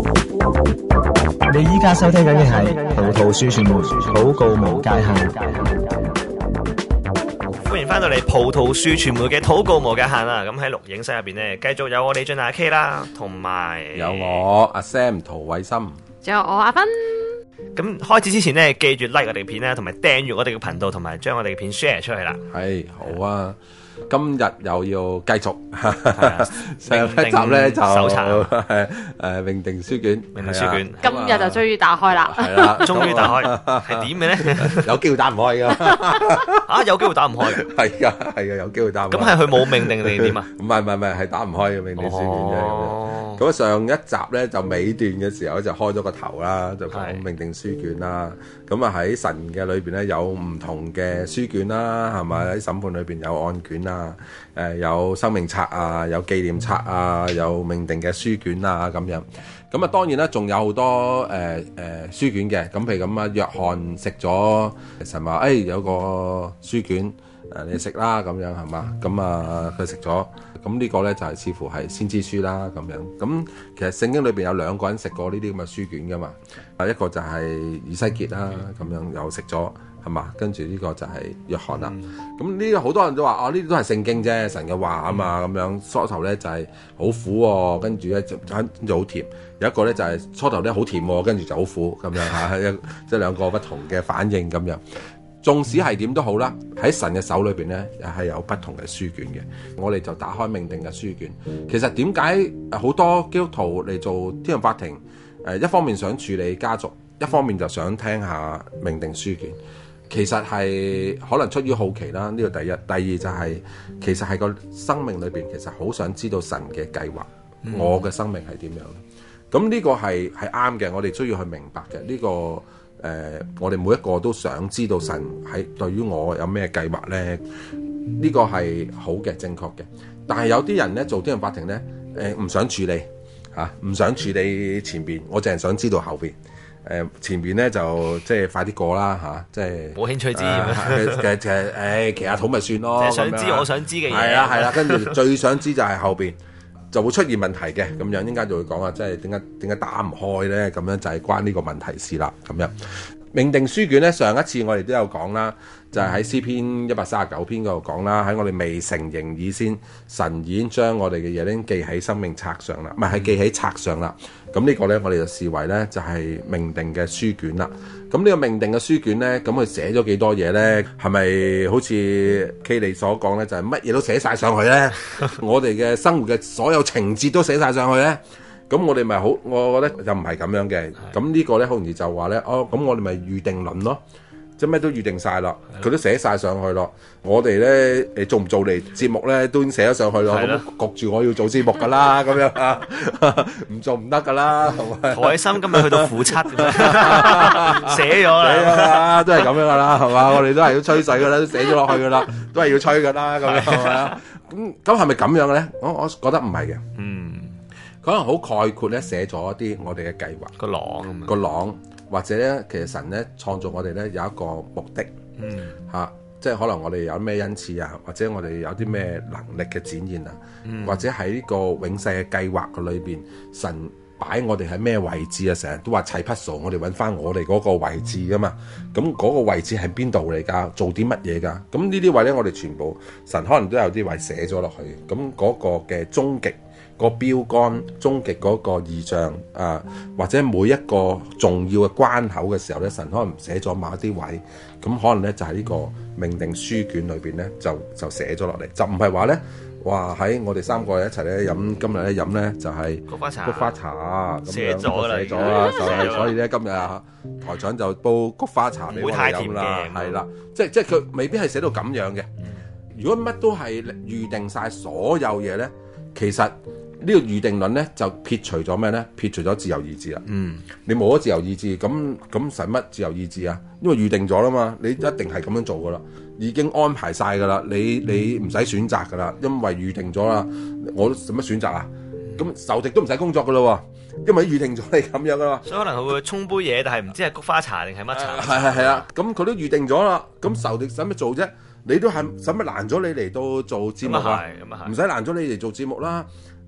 你依家收聽緊嘅係葡萄樹傳媒禱告無界限。 歡迎翻到嚟葡萄樹傳媒嘅禱告無界限啦！咁喺錄影室入邊呢，繼續有我李俊阿 K 啦，同埋有我阿 Sam 陶偉森， 仲有我阿芬。 咁開始之前呢，記住 like 我哋片啦，同埋訂閱我哋嘅頻道，同埋將我哋嘅片 share 出去啦。 係好啊！今日又要繼續上一集咧就搜查命定書卷， 命定書卷， 今日就終於打開啦， 係啦， 終於打開，係點嘅咧？ 有機會打唔開噶， 啊，有機會打唔開嘅， 係啊，有機會打唔開。 咁係佢冇命定定點啊？ 唔係，係打唔開嘅命定書卷啫。咁上一集咧就尾段嘅時候就開咗個頭啦，就講命定書卷啦。咁啊喺神嘅裏邊咧有唔同嘅書卷啦，係咪？喺審判裏邊有案卷啊，有生命冊啊，有紀念冊啊，有命定嘅書卷啊咁樣。咁啊當然啦，仲有好多書卷嘅。咁譬如咁啊，約翰食咗神話，有個書卷你食啦咁樣係嘛？咁啊佢食咗。咁呢個咧就係似乎係先知書啦咁樣。咁其實聖經裏邊有兩個人食過呢啲咁嘅書卷噶嘛。一個就係以西結啦，咁樣又食咗係嘛。跟住呢個就係約翰啦。咁呢個好多人都話呢啲都係聖經啫，神嘅話啊嘛咁樣。初頭咧就係好苦喎，跟住咧就好甜。有一個咧就係初頭咧好甜喎，跟住就好苦咁樣嚇，即係兩個不同嘅反應咁樣。縱使係點都好啦，喺神嘅手裏邊咧，又係有不同嘅書卷嘅。我哋就打開命定嘅書卷。其實點解好多基督徒嚟做天上法庭？一方面想處理家族，一方面就想聽下命定書卷。其實係可能出於好奇啦，呢個第一。第二就係其實係個生命裏邊，其實好想知道神嘅計劃，我嘅生命係點樣。咁呢個係啱嘅，我哋需要去明白嘅呢個。我哋每一個都想知道神喺對於我有咩計劃呢？呢個係好嘅、正確嘅。但係有啲人呢，做天上法庭呢，唔想處理唔想處理前邊，我淨係想知道後邊。前邊呢，就即係快啲過啦即係冇興趣知。 其實騎下土咪算咯。 想知我想知嘅嘢。 係啦，跟住最想知就係後邊。就會出現問題嘅咁樣，應該就會講即係點解打唔開咧？咁樣就係關呢個問題事啦。咁樣命定書卷咧，上一次我哋都有講啦，就係喺詩篇139篇嗰度講啦。喺我哋未成形以先，神已經將我哋嘅嘢咧記喺生命冊上啦，唔係記喺冊上啦。咁呢個咧，我哋就視為咧就係命定嘅書卷啦。咁呢個命定嘅書卷咧，咁佢寫咗幾多嘢咧？係咪好似 K 利所講咧，就係乜嘢都寫晒上去咧？我哋嘅生活嘅所有情節都寫晒上去咧？咁我哋咪好？我覺得就唔係咁樣嘅。咁呢個咧好容易就話咧，咁我哋咪預定論咯。即咩都預定晒啦，佢都寫晒上去咯。我哋咧做唔做嚟節目咧都已經寫咗上去咯。咁焗住我要做節目噶啦，咁樣唔做唔得噶啦。 海心今日去到負7，寫咗啦， 都係咁樣噶啦，係嘛？我哋都係要吹水噶啦，都寫咗落去噶啦，都係要吹噶啦，咁樣係咪？咁係咪咁樣嘅咧？我覺得唔係嘅。可能好概括咧，寫咗一啲我哋嘅計劃個廊。或者咧，其實神咧創造我哋咧有一個目的，即係可能我哋有咩恩賜啊，或者我哋有啲咩能力嘅展現啊，或者喺呢個永世嘅計劃嘅裏邊，神擺我哋喺咩位置啊？成日都話砌 puzzle，我哋揾翻我哋嗰個位置噶嘛。咁嗰個位置係邊度嚟㗎？做啲乜嘢㗎？咁呢啲位咧，我哋全部神可能都有啲位寫咗落去。咁嗰個嘅終極。個標杆終極嗰個異象或者每一個重要嘅關口嘅時候咧，神可能寫咗某一啲位，咁可能咧就喺呢個命定書卷裏邊咧就寫咗落嚟，就唔係話咧話喺我哋三個一齊咧飲，今日咧飲咧就係菊花茶咁樣寫咗啦，就係所以咧今日台長就煲菊花茶俾我哋飲啦，係啦，即係佢未必係寫到咁樣嘅。如果乜都係預定晒所有嘢咧，其實呢個預定論咧就撇除咗咩咧？撇除咗自由意志啦。你冇咗自由意志，咁使乜自由意志啊？因為預定咗啦嘛，你一定係咁樣做噶啦，已經安排晒噶啦，你唔使選擇噶啦，因為預定咗啦。我使乜選擇啊？咁仇敵都唔使工作噶啦，因為預定咗你咁樣噶啦。 所以可能佢會沖杯嘢，但係唔知係菊花茶定係乜茶。 係啊，咁佢都預定咗啦，咁仇敵使乜做啫？你都係使乜攔咗你嚟到做節目啊？唔使攔咗你嚟做節目啦。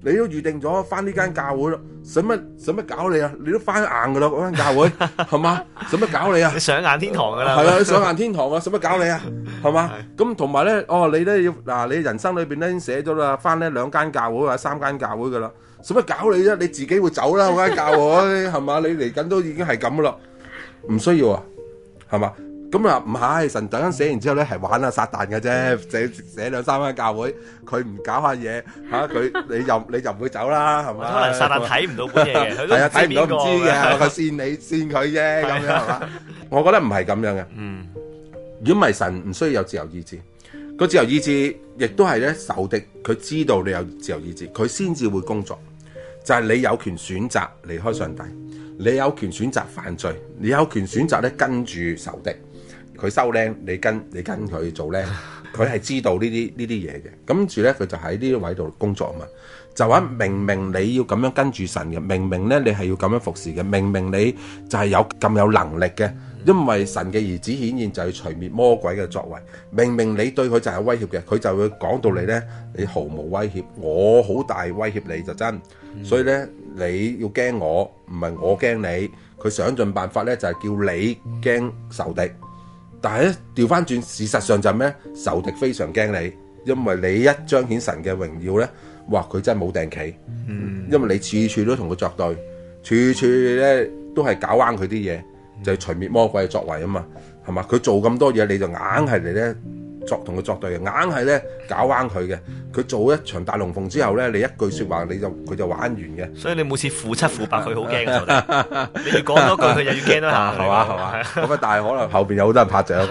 你都預定咗翻呢間教會咯，使乜搞你啊？你都翻硬噶啦嗰間教會，係嘛？使乜搞你啊？ 你上硬天堂噶啦， 係啊，你上硬天堂啊，使乜搞你啊？係嘛？咁同埋咧，你咧要嗱，你人生裏邊咧已經寫咗啦，翻呢2間教會或者3間教會噶啦，使乜搞你啫？你自己會走啦嗰間教會，係嘛？你嚟緊都已經係咁噶啦，唔需要啊，係嘛？咁啊，唔係神等陣寫完之後咧，係玩下撒旦嘅啫，寫2、3間教會，佢唔搞下嘢嚇，你就唔會走啦，係嘛？ 可能撒旦睇唔到本嘢嘅，佢都唔知邊個。 睇唔到唔知嘅，佢線佢啫，咁樣係嘛？我覺得唔係咁樣嘅。如果唔係神唔需要有自由意志，個自由意志亦都係咧仇敵，佢知道你有自由意志，佢先至會工作。就係你有權選擇離開上帝，你有權選擇犯罪，你有權選擇咧跟住仇敵。佢收僆，你跟佢做僆，佢係知道呢啲嘢嘅。跟住咧，佢就喺呢啲位度工作嘛。就話明明你要咁樣跟住神嘅，明明咧你係要咁樣服侍嘅，明明你就係有咁有能力嘅，因為神嘅兒子顯現就係除滅魔鬼嘅作為。明明你對佢就係有威脅嘅，佢就會講到你咧，你毫無威脅，我好大威脅你就真。所以咧，你要驚我，唔係我驚你。佢想盡辦法咧，就係叫你驚仇敵。但係咧，調翻轉，事實上就係咩？仇敵非常驚你，因為你一彰顯神嘅榮耀咧，哇！佢真係冇定企，因為你處處都同佢作對，處處咧都係搞彎佢啲嘢，就係除滅魔鬼嘅作為啊嘛，係嘛？佢做咁多嘢，你就硬係嚟咧同佢作對嘅，硬係咧搞彎佢嘅。佢做一場大龍鳳之後咧，你一句説話佢就玩完嘅。 所以你每次負7負8，佢好驚嘅。你越講多句，佢又越驚多下， 係嘛？咁但係可能後邊有好多人拍掌，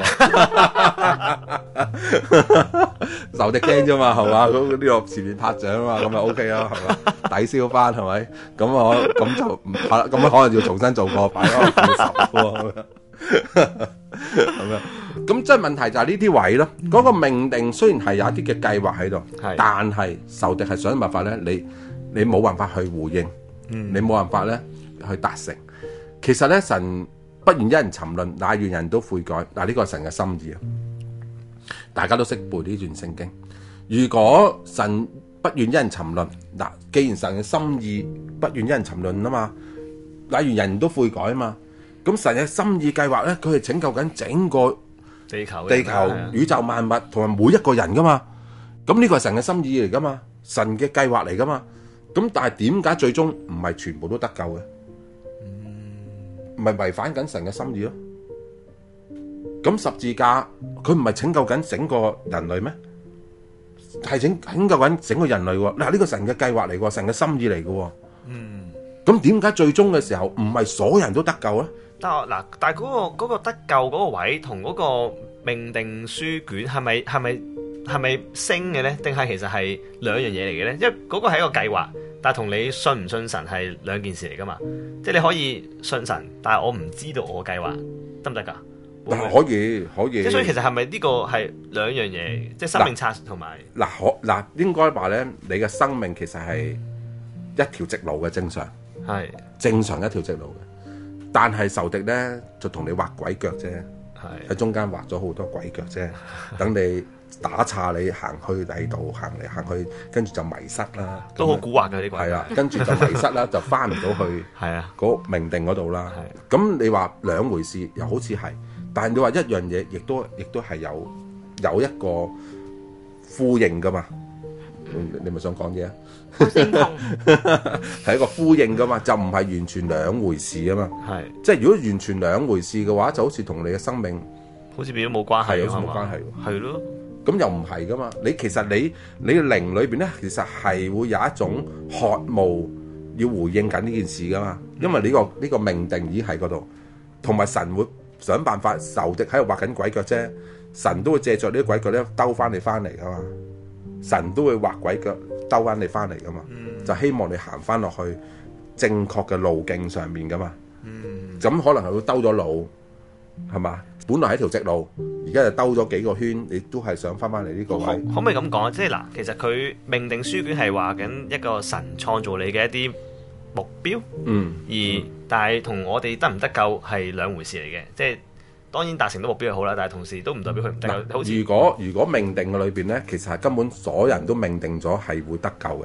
仇敵驚啫嘛，係嘛？咁呢個前面拍掌啊嘛，咁咪 OK 啦，係嘛？抵消翻係咪？咁就唔拍啦，咁可能要重新做過，擺咗負10喎。咁樣，咁即係問題就係呢啲位咯。嗰個命定雖然係有一啲嘅計劃喺度，但係仇敵係想辦法咧，你冇辦法去回應，你冇辦法咧去達成。其實咧，神不願一人沉淪，乃願人都悔改。嗱，呢個係神嘅心意啊！大家都識背呢段聖經。如果神不願一人沉淪，嗱，既然神嘅心意不願一人沉淪啊嘛，乃願人都悔改啊嘛。咁神嘅心意計劃咧，佢係拯救緊整個地球、宇宙萬物同埋每一個人噶嘛。咁呢個係神嘅心意嚟噶嘛，神嘅計劃嚟噶嘛。咁但係點解最終唔係全部都得救嘅？唔係違反緊神嘅心意咯。咁十字架佢唔係拯救緊整個人類咩？係拯救緊整個人類喎。嗱，呢個神嘅計劃嚟喎，神嘅心意嚟嘅喎。咁點解最終嘅時候唔係所有人都得救咧？ 但係嗰個得救嗰個位同嗰個命定書卷係咪升嘅咧？定係其實係兩樣嘢嚟嘅咧？因為嗰個係一個計劃，但係同你信唔信神係兩件事嚟噶嘛？即係你可以信神，但係我唔知道我嘅計劃得唔得㗎？ 可以。 即係所以其實係咪呢個係兩樣嘢？即係生命冊同埋嗱應該話咧，你嘅生命其實係一條直路嘅正常，係正常一條直路嘅。但係仇敵咧就同你畫鬼腳啫，喺中間畫咗好多鬼腳啫，等你打岔你行去第度，行嚟行去，跟住就迷失啦。 都好蠱惑嘅呢個。係啦，跟住就迷失啦，就翻唔到去嗰命定嗰度啦。咁你話兩回事，又好似係，但係你話一樣嘢，亦都係有一個呼應噶嘛。你咪想講嘢啊？係一個呼應噶嘛，就唔係完全兩回事啊嘛。係，即係如果完全兩回事嘅話，就好似同你嘅生命好似變咗冇關係， 好似冇關係。 係咯， 咁又唔係噶嘛？其實你嘅靈裏邊咧，其實係會有一種渴慕要回應緊呢件事噶嘛。因為呢個命定已經喺嗰度，同埋神會想辦法，仇敵喺度畫緊鬼腳啫，神都會借助呢啲鬼腳咧兜翻你翻嚟噶嘛。神都會畫鬼腳兜翻你翻嚟噶嘛，就希望你行翻落去正確嘅路徑上面噶嘛。咁可能係會兜咗路，係嘛？本來係條直路，而家就兜咗幾個圈，你都係想翻翻嚟呢個位。 可唔可以咁講？即係嗱，其實佢命定書卷係話緊一個神創造你嘅一啲目標，但係同我哋得唔得救係兩回事嚟嘅，即係。當然達成到目標係好啦，但係同時都唔代表佢唔得救。好似如果命定嘅裏邊咧，其實係根本所有人都命定咗係會得救嘅，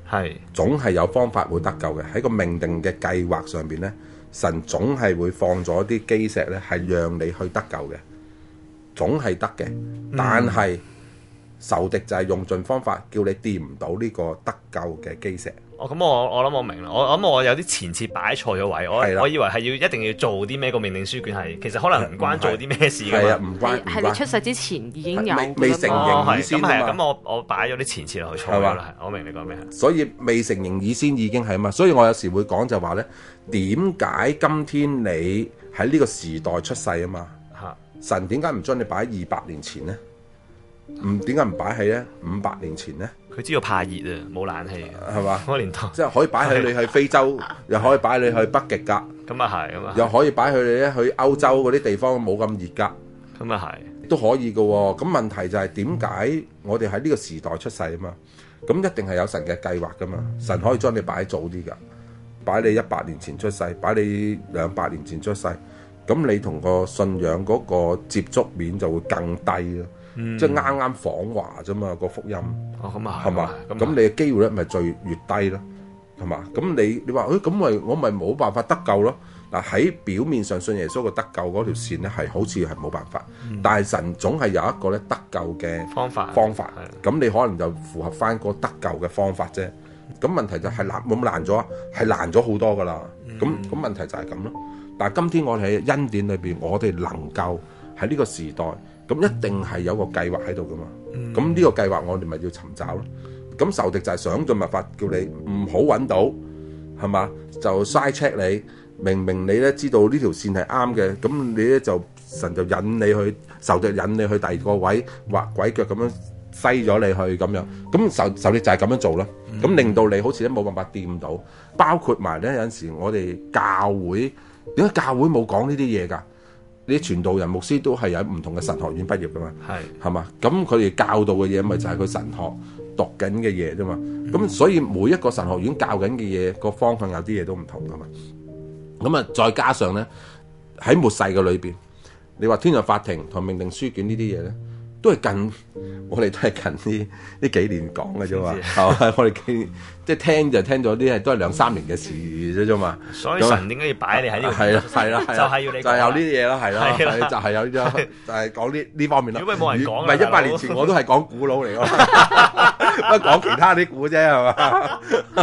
係總係有方法會得救嘅。喺個命定嘅計劃上邊咧，神總係會放咗啲基石咧，係讓你去得救嘅，總係得嘅。但係仇敵就係用盡方法叫你掂唔到呢個得救嘅基石。 咁我諗我明啦，我諗我有啲前設擺錯咗位，我以為係一定要做啲咩個命定書卷係，其實可能唔關做啲咩事㗎嘛。 唔關， 係你出世之前已經有未成形以先咁係啊，咁我擺咗啲前設落去錯咗啦，我明你講咩。 所以未成形以先已經係啊嘛，所以我有時會講就話咧，點解今天你喺呢個時代出世啊嘛？神點解唔將你擺喺200年前咧？點解唔擺喺咧500年前咧？ 佢知道怕熱啊，冇冷氣係嘛？ 嗰年代即係可以擺喺你去非洲，又可以擺你去北極㗎。 咁啊係，咁啊又可以擺佢哋咧去歐洲嗰啲地方冇咁熱㗎。 咁啊係， 都可以嘅喎。咁問題就係點解我哋喺呢個時代出世啊嘛？咁一定係有神嘅計劃㗎嘛。神可以將你擺早啲㗎，擺你100年前出世，擺你200年前出世。咁你同個信仰嗰個接觸面就會更低咯。即係啱啱訪華啫嘛，個福音。 咁啊係嘛？咁你嘅機會率咪最越低咯，係嘛？咁你話咁我咪冇辦法得救咯？嗱，喺表面上信耶穌個得救嗰條線咧係好似係冇辦法，但係神總係有一個咧得救嘅方法。咁你可能就符合翻個得救嘅方法啫。咁問題就係難冇咁難咗，係難咗好多噶啦。咁問題就係咁咯。但係今天我哋喺恩典裏邊，我哋能夠喺呢個時代。咁一定係有個計劃喺度噶嘛，咁呢個計劃我哋咪要尋找咯。咁仇敵就係想盡辦法叫你唔好揾到，係嘛？就嘥 check你，明你咧知道呢條線係啱嘅，咁你咧就神就引你去，仇敵引你去第二個位畫鬼腳咁樣篩咗你去咁樣，咁仇敵就係咁樣做啦。咁令到你好似都冇辦法掂到，包括埋咧有陣時我哋教會點解教會冇講呢啲嘢㗎？啲傳道人牧師都係有唔同嘅神學院畢業噶嘛，係嘛？咁佢哋教導嘅嘢咪就係佢神學讀緊嘅嘢啫嘛。咁所以每一個神學院教緊嘅嘢個方向有啲嘢都唔同噶嘛。咁啊，再加上咧喺末世嘅裏邊，你話天上法庭同命定書卷呢啲嘢咧，都係近我哋都係近呢幾年講嘅啫嘛。係我哋即係聽就聽咗啲係都係2-3年嘅事啫嘛。 所以神點解要擺你喺呢度？ 係啦， 就係要你就係有呢啲嘢咯，係咯，就係有呢啲，就係講呢方面咯。 如果冇人講， 唔係100年前我都係講古佬嚟咯，不過講其他啲古啫係嘛？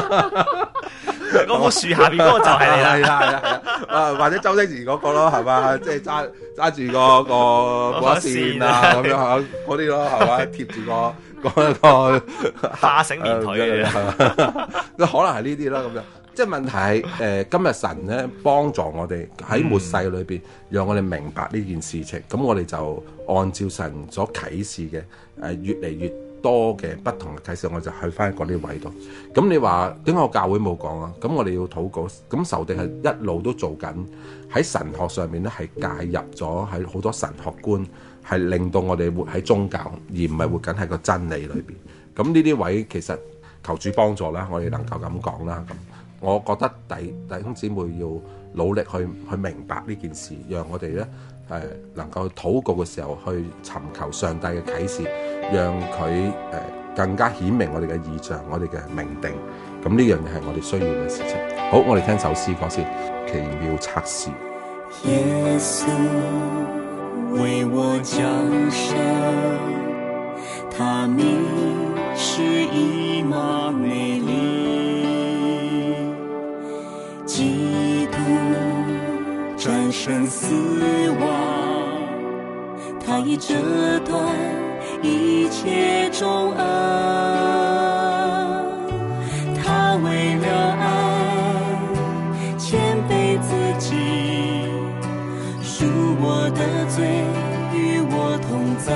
嗰棵樹下邊嗰個就係你啦， 係或者周星馳嗰個咯，係嘛？即係揸住個線啊咁樣嗰啲咯，係嘛？貼住個花繩連腿嘅， 可能係呢啲啦咁樣。即係問題係今日神咧幫助我哋喺末世裏邊，讓我哋明白呢件事情。咁我哋就按照神所啟示嘅越嚟越多嘅不同嘅啟示，我就去翻嗰啲位度。咁你話點解我教會冇講啊？咁我哋要禱告。咁仇敵係一路都做緊喺神學上面咧，係介入咗喺好多神學觀，係令到我哋活喺宗教，而唔係活緊喺個真理裏邊。咁呢啲位其實求主幫助啦，我哋能夠咁講啦。咁我覺得弟兄姊妹要努力去明白呢件事，讓我哋咧能夠禱告嘅時候去尋求上帝嘅啟示，讓佢更加顯明我哋嘅異象，我哋嘅命定。咁呢樣嘢係我哋需要嘅事情。好，我哋聽首詩歌先，奇妙測試。 耶穌為我降生，他名是以馬內利，基督戰勝死亡，他已折斷一切重軛，他為了愛謙卑自己，贖我的罪，與我同在，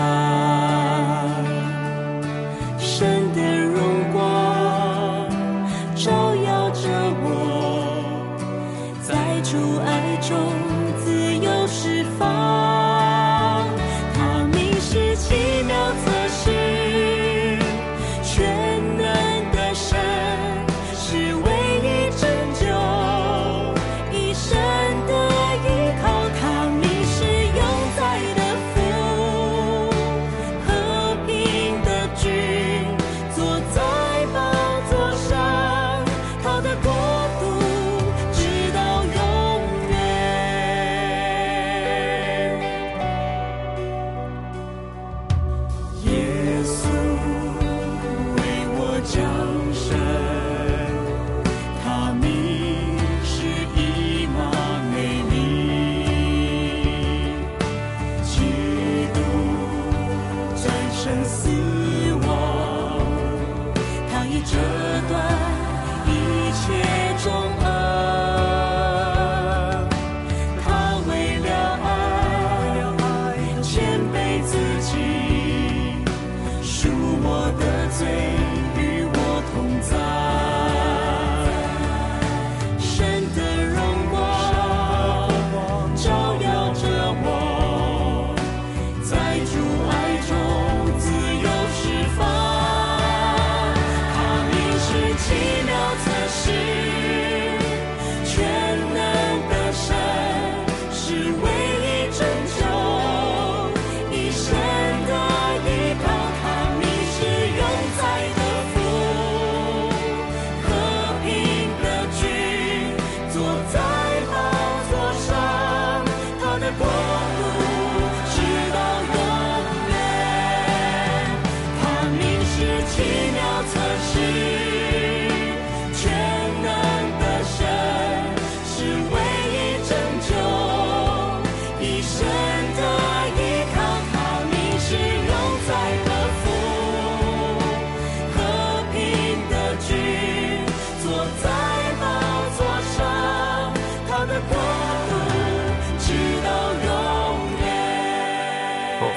神的榮光照耀着我，在主愛中自由釋放，他名是奇妙測試，全能的神，是唯一拯救，一生的依靠，他名是永在的父，和平的君，坐在寶座上，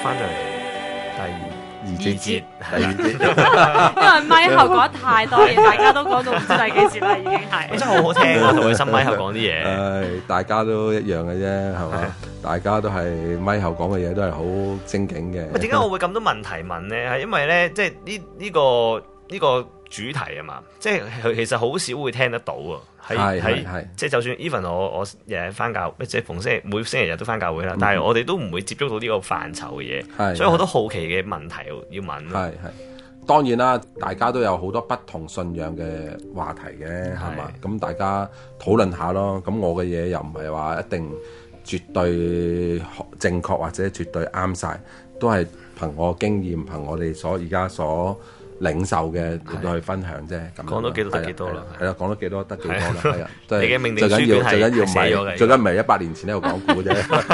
翻咗嚟第二節， 第二節， 因為咪後講得太多嘢，大家都講到唔知第幾節啦，已經係。 真係好好聽啊！同佢新咪後講啲嘢。 大家都一樣嘅啫，係嘛？大家都係咪後講嘅嘢都係好精警嘅。 點解我會咁多問題問呢？係因為咧，即係呢個主題啊嘛，即係其實好少會聽得到啊。喺即係就算 even 我日日翻教，即係每星期日都翻教會啦，但係我哋都唔會接觸到呢個範疇嘅嘢，所以好多好奇嘅問題要問。 係當然啦，大家都有好多不同信仰嘅話題嘅，係嘛？咁大家討論下咯。咁我嘅嘢又唔係話一定絕對正確或者絕對啱晒，都係憑我經驗，憑我哋而家所領受嘅嚟到去分享啫。咁講到幾多得幾多啦？ 係啦，講到幾多得幾多啦。係啊， 你嘅命定書卷係寫咗嘅， 最緊唔係100年前喺度講古啫。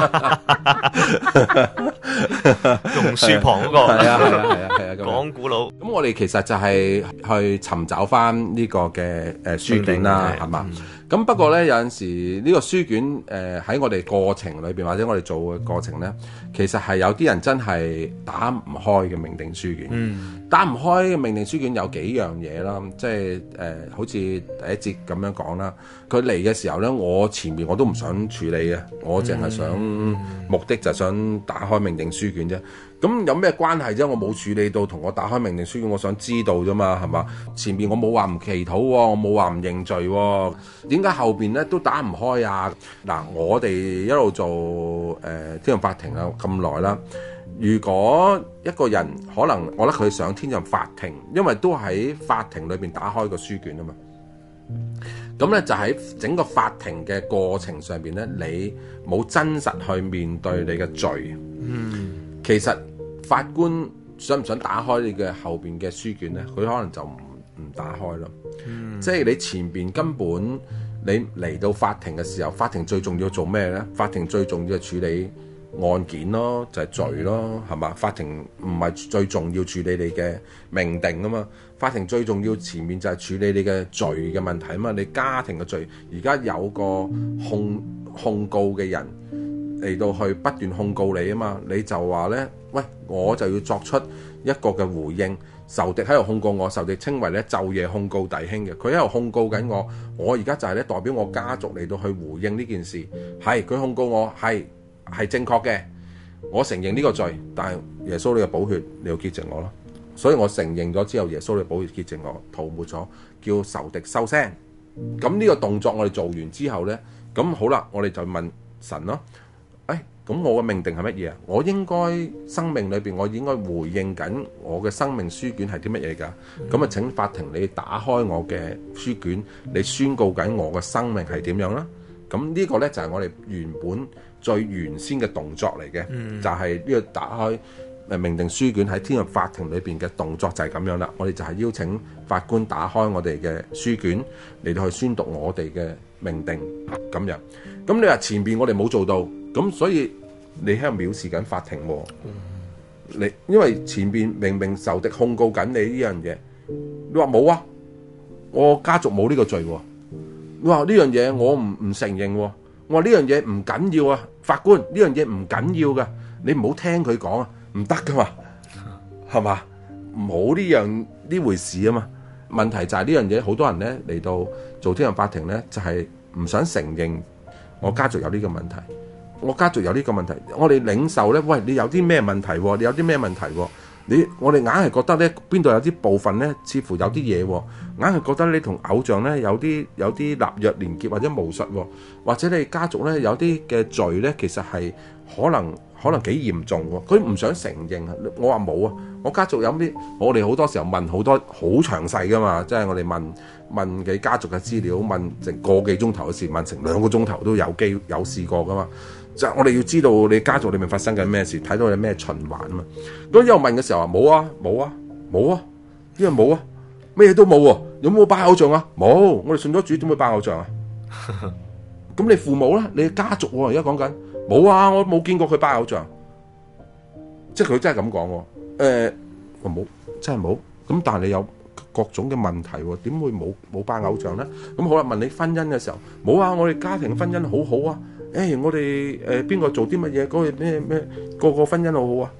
榕樹旁嗰個係啊， 講古佬。 咁我哋其實就係去尋找翻呢個嘅書卷啦，係嘛？咁不過咧，有陣時呢個書卷喺我哋過程裏邊，或者我哋做嘅過程咧，其實係有啲人真係打唔開嘅命定書卷。打唔開嘅命定書卷有幾樣嘢啦，即係好似第一節咁樣講啦。佢嚟嘅時候咧，我前面我都唔想處理嘅，我淨係想目的就想打開命定書卷啫。咁有咩關係啫？我冇處理到，同我打開命定書卷，我想知道啫嘛，係嘛？前面我冇話唔祈禱，我冇話唔認罪，點解後邊咧都打唔開啊？嗱，我哋一路做天上法庭啊咁耐啦。如果一個人可能，我覺得佢上天上法庭，因為都喺法庭裏邊打開個書卷啊嘛。咁咧就喺整個法庭嘅過程上邊咧，你冇真實去面對你嘅罪。其實法官想唔想打開你嘅後邊嘅書卷咧？佢可能就唔打開咯。即係你前邊根本你嚟到法庭嘅時候，法庭最重要做咩咧？法庭最重要係處理案件咯，就係罪咯，係嘛？法庭唔係最重要處理你嘅命定啊嘛。法庭最重要前面就係處理你嘅罪嘅問題啊嘛。你家庭嘅罪，而家有個控告嘅人嚟到去不斷控告你啊嘛。你就話咧，喂，我就要作出一個嘅回應。仇敵喺度控告我，仇敵稱為咧晝夜控告弟兄嘅，佢喺度控告緊我。我而家就係咧代表我家族嚟到去回應呢件事。係佢控告我係正確嘅，我承認呢個罪，但係耶穌你嘅寶血你要潔淨我咯。所以我承認咗之後，耶穌你嘅寶血潔淨我，塗抹咗，叫仇敵收聲。咁呢個動作我哋做完之後咧，咁好啦，我哋就問神咯。咁我嘅命定係乜嘢啊？我應該生命裏邊，我應該回應緊我嘅生命書卷係啲乜嘢㗎？咁啊，請法庭你打開我嘅書卷，你宣告緊我嘅生命係點樣啦？咁呢個咧就係我哋原本最原先嘅動作嚟嘅，就係呢個打開命定書卷喺天上法庭裏邊嘅動作就係咁樣啦。我哋就係邀請法官打開我哋嘅書卷嚟到去宣讀我哋嘅命定咁樣。咁你話前邊我哋冇做到。咁所以你喺度藐視緊法庭喎，你因為前邊明明仇敵控告緊你呢樣嘢，你話冇啊，我家族冇呢個罪喎，你話呢樣嘢我唔承認喎，我話呢樣嘢唔緊要啊，法官呢樣嘢唔緊要噶，你唔好聽佢講啊，唔得噶嘛，係嘛，冇呢回事啊嘛。問題就係呢樣嘢，好多人咧嚟到做天上法庭咧，就係唔想承認我家族有呢個問題。我家族有呢個問題，我哋領受咧，喂，你有啲咩問題？你有啲咩問題？我哋硬係覺得咧，邊度有啲部分咧，似乎有啲嘢，硬係覺得你同偶像咧有啲立約連結或者巫術，或者你家族咧有啲嘅罪咧，其實係可能幾嚴重喎。佢唔想承認啊。我話冇啊，我家族有啲，我哋好多時候問好多好詳細噶嘛，即係我哋問你家族嘅資料，問成個幾鐘頭嘅事，問成2個鐘頭都有試過噶嘛。就我哋要知道你家族裏面發生緊咩事，睇到你咩循環啊嘛。咁一路問嘅時候話冇啊，因為冇啊，咩嘢都冇喎。有冇拜偶像啊？冇，我哋信咗主點會拜偶像啊？咁你父母咧，你家族喎，而家講緊冇啊，我冇見過佢拜偶像，即係佢真係咁講喎。我冇，真係冇。咁但係你有各種嘅問題喎，點會冇拜偶像咧？咁好啦，問你婚姻嘅時候冇啊，我哋家庭婚姻好好啊。我哋邊個做啲乜嘢？嗰個咩個婚姻好好啊？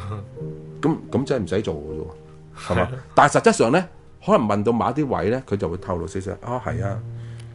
咁真係唔使做嘅喎，係嘛？但係實質上咧，可能問到某啲位咧，佢就會透露少少係啊，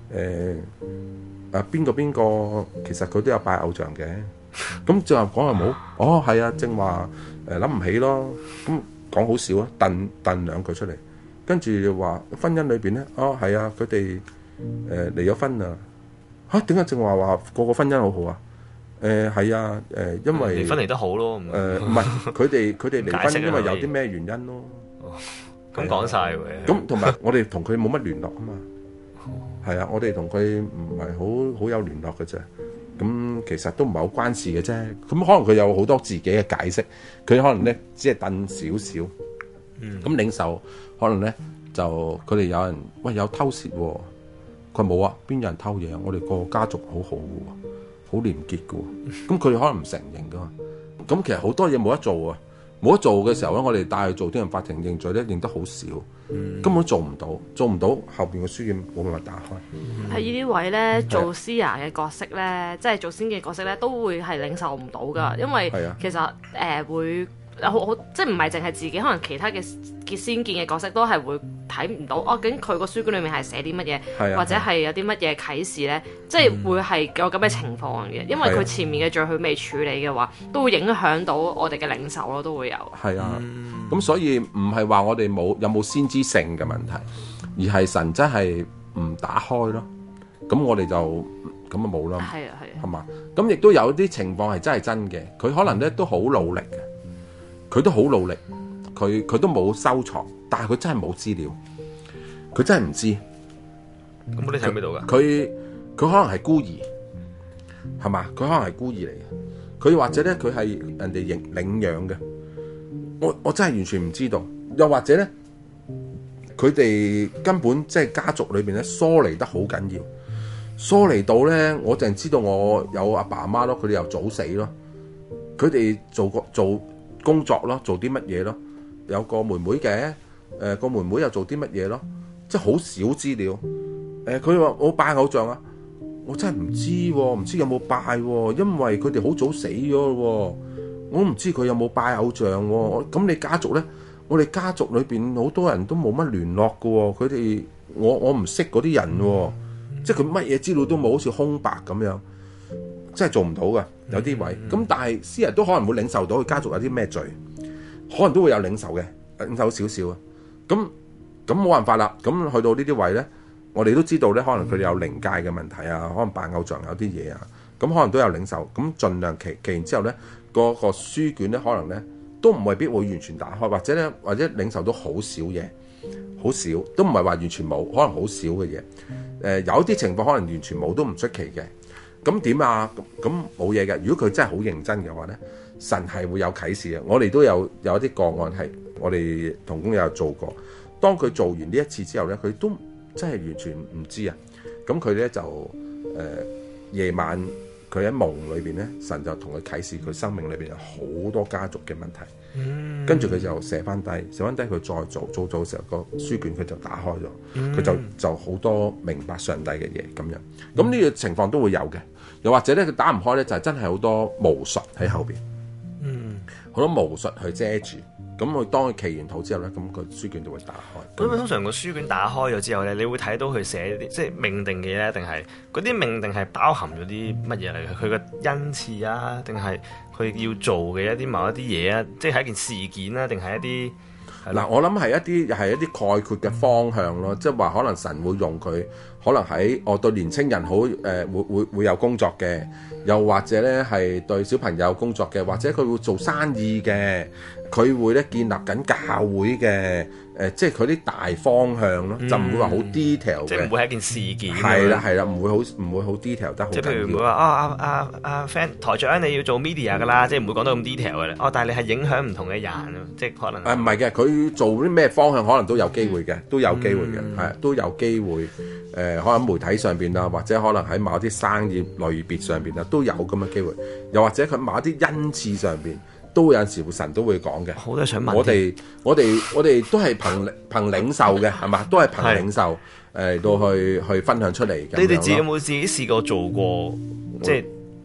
邊個其實佢都有拜偶像嘅，咁就話講又冇，係啊，正話諗唔起咯，咁講好少啊，燉兩句出嚟，跟住就話婚姻裏邊咧，係啊，佢哋離咗婚啊，點解正話個婚姻好好啊？係啊，因為離婚離得好咯， 唔係佢哋離婚因為有啲咩原因咯。 咁講晒喎。 咁同埋我哋同佢冇乜聯絡啊嘛。係啊，我哋同佢唔係好有聯絡嘅啫。咁其實都唔係好關事嘅啫。咁可能佢有好多自己嘅解釋，佢可能咧只係燉少少。咁領袖可能咧就佢哋有人有偷竊喎，佢冇啊，邊有人偷嘢啊？我哋個家族好好嘅喎。好廉潔嘅喎，咁佢哋可能唔承認噶嘛，咁其實好多嘢冇得做啊，冇得做嘅時候咧，我哋帶去做天人法庭認罪咧，認得好少，根本做唔到，後邊嘅書卷冇辦法打開。 喺呢啲位咧，做師爺嘅角色咧，即係做先嘅角色咧，都會係領受唔到噶，因為其實會。好即係唔係淨係自己，可能其他嘅先見嘅角色都係會睇唔到。究竟佢個書卷裏面係寫啲乜嘢，或者係有啲乜嘢啟示咧？即係會係有咁嘅情況嘅，因為佢前面嘅罪佢未處理嘅話，都會影響到我哋嘅領袖咯，都會有。係啊， 咁所以唔係話我哋有冇先知性嘅問題，而係神真係唔打開咯。咁我哋就咁啊冇啦。係啊，係嘛？咁亦都有啲情況係真係真嘅，佢可能咧都好努力嘅。佢都好努力，佢都冇收藏，但係佢真係冇資料，佢真係唔知。 咁你睇邊度㗎？ 佢可能係孤兒，係嘛？佢可能係孤兒嚟嘅，佢或者咧佢係人哋領養嘅。我真係完全唔知道。又或者咧，佢哋根本即係家族裏邊咧疏離得好緊要，疏離到咧我淨係知道我有阿爸阿媽咯，佢哋又早死咯，佢哋做工作咯，做啲乜嘢咯？有個妹妹嘅，個妹妹又做啲乜嘢咯？即係好少資料。佢話我拜偶像啊，我真係唔知喎，唔知有冇拜喎，因為佢哋好早死咗咯。我唔知佢有冇拜偶像喎。咁你家族咧，我哋家族裏邊好多人都冇乜聯絡㗎喎。佢哋我唔識嗰啲人喎，即係佢乜嘢資料都冇，好似空白咁樣。真係做唔到㗎，有啲位咁，但係詩人都可能會領受到佢家族有啲咩罪，可能都會有領受嘅，領受少少啊。咁冇辦法啦。咁去到呢啲位咧，我哋都知道咧，可能佢哋有靈界嘅問題啊，可能扮偶像有啲嘢啊，咁可能都有領受。咁盡量期完之後咧，個書卷咧，可能咧都唔未必會完全打開，或者領受到好少嘢，好少都唔係話完全冇，可能好少嘅嘢。有啲情況可能完全冇都唔出奇嘅。咁點啊？咁冇嘢嘅。如果佢真係好認真嘅話咧，神係會有啟示嘅。我哋都有一啲個案係我哋同工有做過。當佢做完呢一次之後咧，佢都真係完全唔知啊。咁佢咧就夜晚佢喺夢裏邊咧，神就同佢啟示佢生命裏邊有好多家族嘅問題。跟住佢就寫翻低，佢再做嘅時候，個書卷佢就打開咗，佢就好多明白上帝嘅嘢咁樣。咁呢個情況都會有嘅，又或者咧佢打唔開咧，就係真係好多巫術喺後邊，好多巫術去遮住。咁佢當佢祈完禱之後咧，咁個書卷就會打開。 咁通常個書卷打開咗之後咧，你會睇到佢寫啲即係命定嘅嘢咧，定係嗰啲命定係包含咗啲乜嘢嚟嘅？佢嘅恩賜啊，定係佢要做嘅一啲某一啲嘢啊？即係一件事件啊，定係一啲嗱？我諗係一啲概括嘅方向咯，即係話可能神會用佢，可能喺對年青人好會有工作嘅，又或者咧係對小朋友工作嘅，或者佢會做生意嘅。佢會咧建立緊教會嘅，即係佢啲大方向咯，就唔會話好 detail 嘅， 即係唔會係一件事件。 係啦，唔會好 detail 得好。 即係譬如唔會話阿 friend 台長你要做 media 㗎啦，即係唔會講到咁 detail 嘅咧。但係你係影響唔同嘅人，即係可能。唔係嘅，佢做啲咩方向可能都有機會嘅，都有機會嘅，係都有機會。可能媒體上邊啊，或者可能喺某啲生意類別上邊啊，都有咁嘅機會。又或者佢某啲恩賜上邊。都有陣時神都會講嘅， 好多想問。 我哋都係憑領受嘅，係嘛？都係憑領受到去分享出嚟嘅。 你哋自己有冇自己試過做過？即係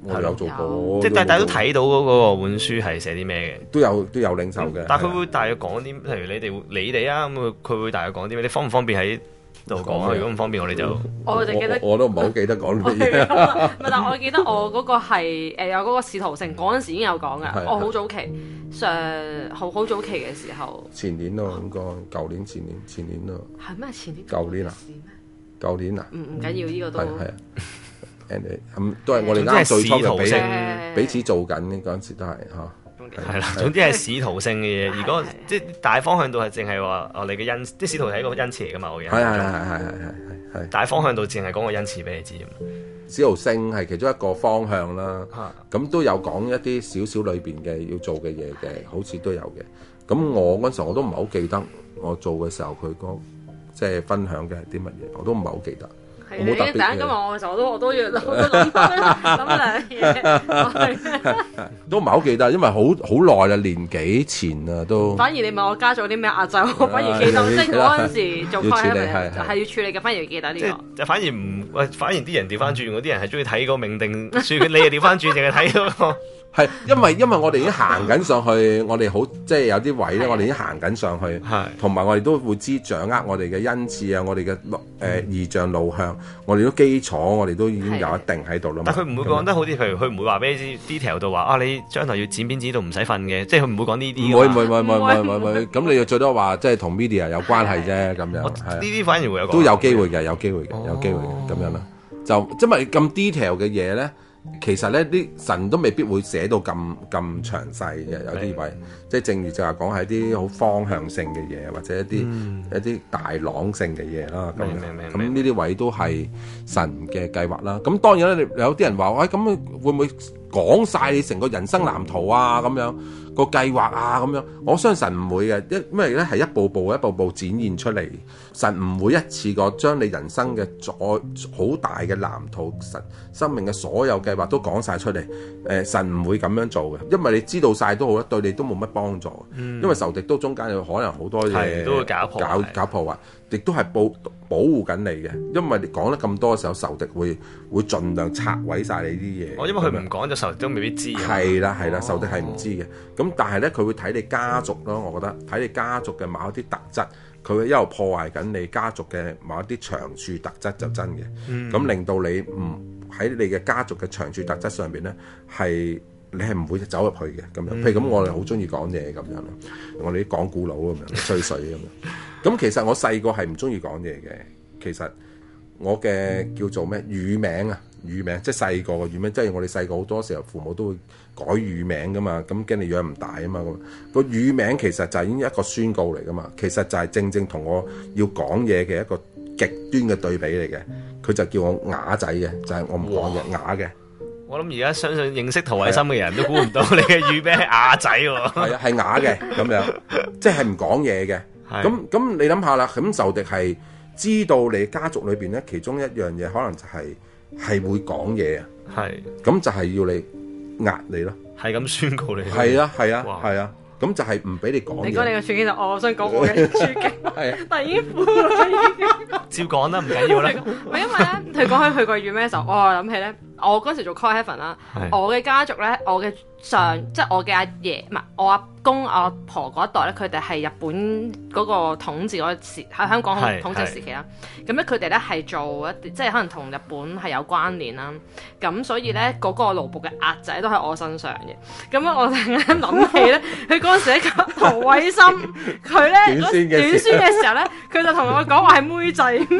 我有做過， 即係大家都睇到嗰個本書係寫啲咩嘅， 都有領受嘅。 但係佢會大約講啲，例如你哋啊，咁佢會大約講啲咩？你方唔方便喺度講啊？如果唔方便，我哋就我就記得我都唔係好記得講乜嘢。 但係我記得我嗰個係有嗰個使徒性嗰陣時已經有講㗎。我好早期好早期嘅時候， 前年咯，應該舊年前年咯。 係咩？前年舊年啊？舊年啊？ 唔緊要，呢個都係啊。都係我哋啱最初嘅彼此做緊嘅嗰陣時都係嚇。 係啦，總之係使徒性嘅嘢。如果即係大方向度係淨係話我哋嘅恩，即係使徒係一個恩賜嚟㗎嘛，我嘅。係。大方向度淨係講個恩賜俾你知。 使徒性係其中一個方向啦。咁都有講一啲少裏邊嘅要做嘅嘢嘅，好似都有嘅。咁我嗰陣時我都唔係好記得我做嘅時候佢即係分享嘅係啲乜嘢，我都唔係好記得。 你突然間今日我嘅時候，我都要諗兩嘢， 都唔係好記得，因為好耐啦，年幾前啊都。 反而你問我加咗啲咩壓制，我反而記得，即係嗰陣時做開係要處理嘅，反而記得呢個。 就反而啲人調翻轉，嗰啲人係中意睇個命定書，你又調翻轉，淨係睇嗰個。 係，因為我哋已經行緊上去，我哋好即係有啲位咧，我哋已經行緊上去，同埋我哋都會掌握我哋嘅恩賜啊，我哋嘅異象路向，我哋都基礎，我哋都已經有一定喺度啦。 但佢唔會講得好啲，譬如佢唔會話俾你知 detail 到話啊，你將來要剪邊剪到唔使瞓嘅，即係佢唔會講呢啲。 唔會，咁你要最多話即係同 media 有關係啫，咁樣。呢啲反而會有都有機會嘅，有機會嘅咁樣啦。就因為咁 detail 嘅嘢咧。其實咧，啲神都未必會寫到咁詳細嘅，有啲位，即係正如就係講係啲好方向性嘅嘢，或者一啲大朗性嘅嘢啦。咁呢啲位都係神嘅計劃啦。咁當然咧，有啲人話：喂，咁會唔會講晒你成個人生藍圖啊？咁樣個計劃啊？咁樣，我相信神唔會嘅，因為咧係一步步展現出嚟。神唔會一次過將你人生嘅好大嘅藍圖、生命嘅所有計劃都講晒出嚟。神唔會咁樣做嘅，因為你知道晒都好，對你都冇乜幫助。因為仇敵都中間有可能好多嘢都會搞破壞，亦都係保護緊你嘅。因為你講得咁多嘅時候，仇敵會盡量拆毀晒你啲嘢。 因為佢唔講，就仇敵都未必知。 係啦，仇敵係唔知嘅。咁但係咧，佢會睇你家族咯。我覺得睇你家族嘅某一啲特質。佢會一路破壞緊你家族嘅某一啲長處特質就真嘅，咁令到你唔喺你嘅家族嘅長處特質上邊咧，你係唔會走入去嘅咁樣。譬如咁，我哋好中意講嘢咁樣咯，我哋啲講古佬咁樣吹水咁樣。咁其實我細個係唔中意講嘢嘅，其實我嘅叫做咩乳名啊，乳名即係細個嘅乳名，即係我哋細個好多時候父母都會改乳名噶嘛，咁驚你養唔大啊嘛，個乳名其實就係已經一個宣告嚟噶嘛，其實就係正正同我要講嘢嘅一個極端嘅對比嚟嘅，佢就叫我啞仔嘅，就係我唔講嘢啞嘅。 我諗而家相信認識陶偉森嘅人都估唔到你嘅乳名係啞仔喎。 係啊，係啞嘅咁樣，即係唔講嘢嘅。咁你諗下啦，咁仇敵係知道你家族裏邊咧，其中一樣嘢可能就係會講嘢啊。係，咁就係要你壓你咯，係咁宣告你。係啊，咁就係唔俾你講嘢。你講你嘅處境就我想講我嘅處境，但係已經負啦，已經。照講啦，唔緊要啦。唔係因為咧，佢講起佢個乳名嘅時候，我諗起咧，我嗰時做 Call Heaven 啦，我嘅家族咧，我嘅即係我嘅阿爺，唔係我阿公阿婆嗰一代咧，佢哋係日本嗰個統治嗰時喺香港統治時期啦。咁咧佢哋咧係做一啲即係可能同日本係有關聯啦。咁所以咧嗰個奴僕嘅壓仔都喺我身上嘅。咁咧我突然間諗起咧，佢嗰陣時咧陶偉森，佢咧短宣嘅時候咧，佢就同我講話係妹仔名，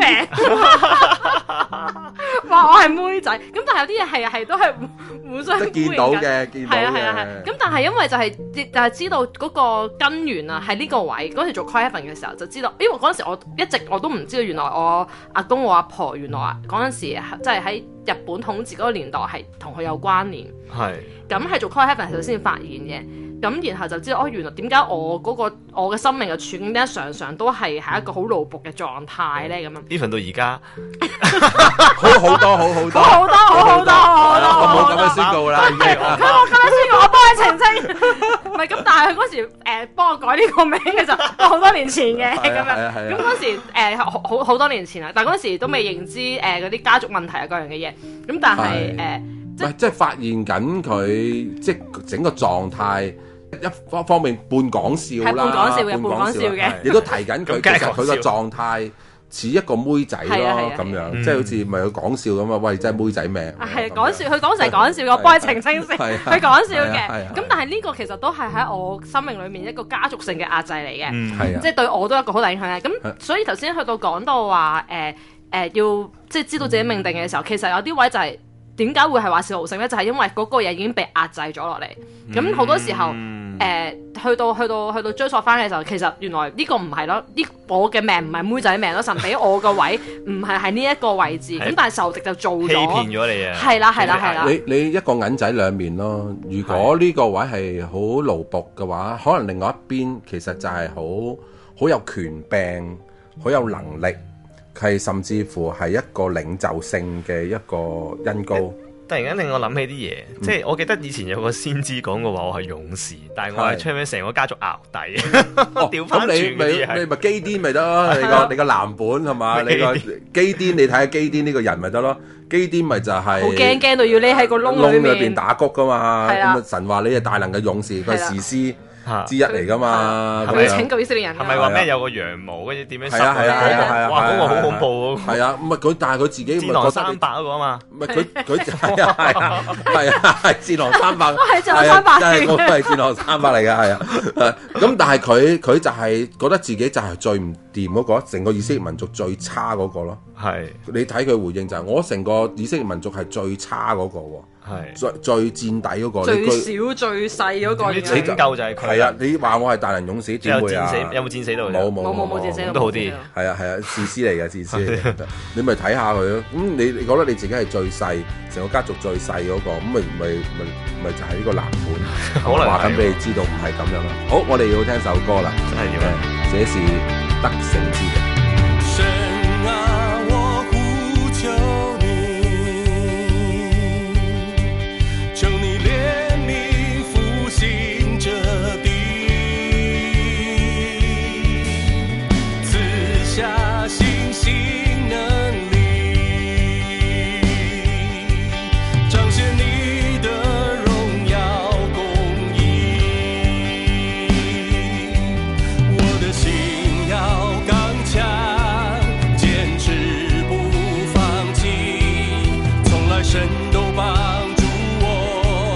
話我係妹仔。咁但係有啲嘢係都係互相呼應嘅，見到嘅。咁但係因為就係知道嗰個根源啊，喺呢個位嗰時做 Call Heaven 嘅時候就知道，因為嗰陣時我一直我都唔知道，原來我阿公我阿婆原來嗰陣時即係喺日本統治嗰個年代係同佢有關聯。係咁係做 Call Heaven 時候先發現嘅。咁然後就知道原來點解我嘅生命嘅處境咧，常常都係一個好奴僕嘅狀態咧，咁樣。Even 到而家好多，我冇咁樣宣告啦。佢冇咁樣宣告，我幫佢澄清。唔係咁，但係佢嗰時幫我改呢個名嘅時候，好多年前嘅咁樣。咁嗰時好多年前啦，但係嗰時都未認知嗰啲家族問題啊各樣嘅嘢。咁但係即係即係發現緊佢即係整個狀態。一方面半講笑啦， 半講笑嘅， 亦都提緊佢其實佢個狀態似一個妹仔咯，咁樣即係好似咪佢講笑咁啊！喂，真係妹仔命。係講笑，佢講成講笑嘅，我幫佢澄清先，佢講笑嘅。咁但係呢個其實都係喺我生命裏面一個家族性嘅壓制嚟嘅，即係對我都有一個好大影響嘅。咁所以頭先去到講到話要即係知道自己命定嘅時候，其實有啲位就係點解會係話事無成咧？就係因為嗰個嘢已經被壓制咗落嚟。咁好多時候。去到追溯翻嘅時候，其實原來呢個唔係咯，我嘅命唔係妹仔命咯，神俾我個位唔係喺呢一個位置，咁但係仇敵就做咗，欺騙咗你啊！ 係啦， 你一個銀仔兩面咯。如果呢個位係好奴僕嘅話，可能另外一邊其實就係好有權柄、好有能力，係甚至乎係一個領袖性嘅一個恩膏。 突然間令我諗起啲嘢，即係我記得以前有個先知講過話我係勇士，但係我係出名成個家族淆底，調翻轉嘅你咪基甸咪得咯？你個藍本係嘛？你個基甸，你睇下基甸呢個人咪得咯？基甸咪就係好驚到要匿喺個窿裏面打谷噶嘛？咁啊神話你係大能嘅勇士，佢係士師之一嚟噶嘛？ 係咪拯救以色列人？ 係咪話咩有個羊毛跟住點樣收？ 哇！ 嗰個好恐怖喎！ 係啊，唔係佢，但係佢自己戰狼300嗰個啊嘛。 唔係佢係係戰狼300， 係戰狼300， 真係我係戰狼300嚟嘅，係啊。咁但係佢就係覺得自己就係最唔掂嗰個，成個以色列民族最差嗰個咯。 係你睇佢回應就係我成個以色列民族係最差嗰個喎。係最墊底嗰個， 最少最細嗰個， 拯救就係佢。 係啊，你話我係大能勇士點會啊？ 有冇戰死到？ 冇戰死到， 都好啲。 係啊，士師嚟嘅士師嚟嘅，你咪睇下佢咯。咁你覺得你自己係最細，成個家族最細嗰個，咁咪就係呢個藍本。可能話緊俾你知道唔係咁樣啦。好，我哋要聽首歌啦。 真係點啊？ 這是得勝之日。 神都帮助我